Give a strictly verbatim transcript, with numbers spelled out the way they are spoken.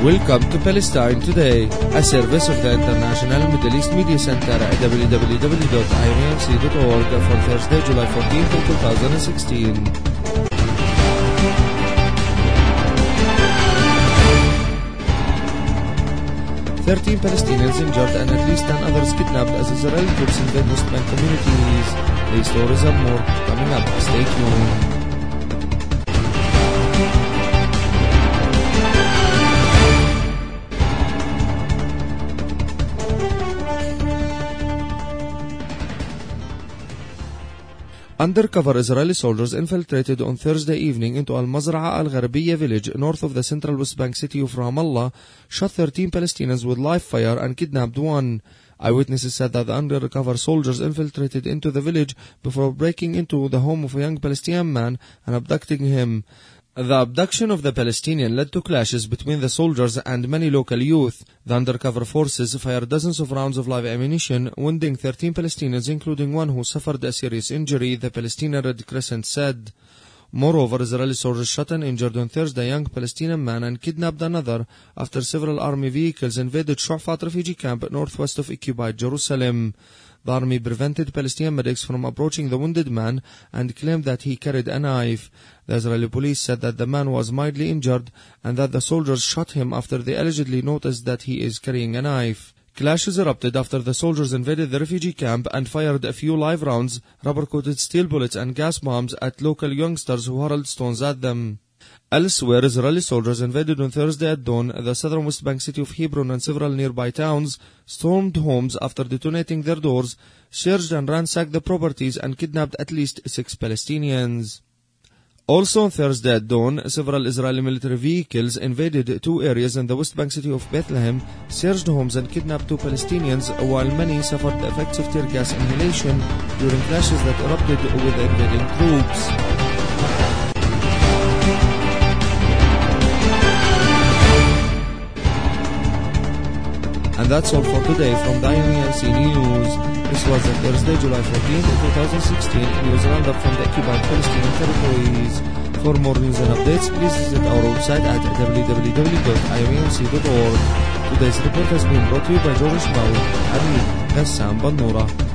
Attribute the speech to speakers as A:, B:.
A: Welcome to Palestine Today, a service of the International Middle East Media Center at w w w dot i o m c dot org for Thursday, July fourteenth, twenty sixteen. Thirteen Palestinians injured and at least ten others kidnapped as Israeli troops invade West Bank communities. These stories and more coming up. Stay tuned. Undercover Israeli soldiers infiltrated on Thursday evening into Al-Mazra'a Al-Gharbiyya village north of the central West Bank city of Ramallah, shot thirteen Palestinians with live fire and kidnapped one. Eyewitnesses said that the undercover soldiers infiltrated into the village before breaking into the home of a young Palestinian man and abducting him. The abduction of the Palestinian led to clashes between the soldiers and many local youth. The undercover forces fired dozens of rounds of live ammunition, wounding thirteen Palestinians, including one who suffered a serious injury, the Palestinian Red Crescent said. Moreover, Israeli soldiers shot and injured on Thursday a young Palestinian man and kidnapped another after several army vehicles invaded Shu'afat refugee camp northwest of occupied Jerusalem. The army prevented Palestinian medics from approaching the wounded man and claimed that he carried a knife. The Israeli police said that the man was mildly injured and that the soldiers shot him after they allegedly noticed that he is carrying a knife. Clashes erupted after the soldiers invaded the refugee camp and fired a few live rounds, rubber-coated steel bullets and gas bombs at local youngsters who hurled stones at them. Elsewhere, Israeli soldiers invaded on Thursday at dawn the southern West Bank city of Hebron and several nearby towns, stormed homes after detonating their doors, searched and ransacked the properties and kidnapped at least six Palestinians. Also on Thursday at dawn, several Israeli military vehicles invaded two areas in the West Bank city of Bethlehem, searched homes and kidnapped two Palestinians, while many suffered the effects of tear gas inhalation during clashes that erupted with the invading troops. And that's all for today from the I O M C News. This was the Thursday, July fourteenth, twenty sixteen, news roundup from the occupied Palestinian territories. For more news and updates, please visit our website at w w w dot i o m c dot org. Today's report has been brought to you by George Mao and me, Gassam Bannura.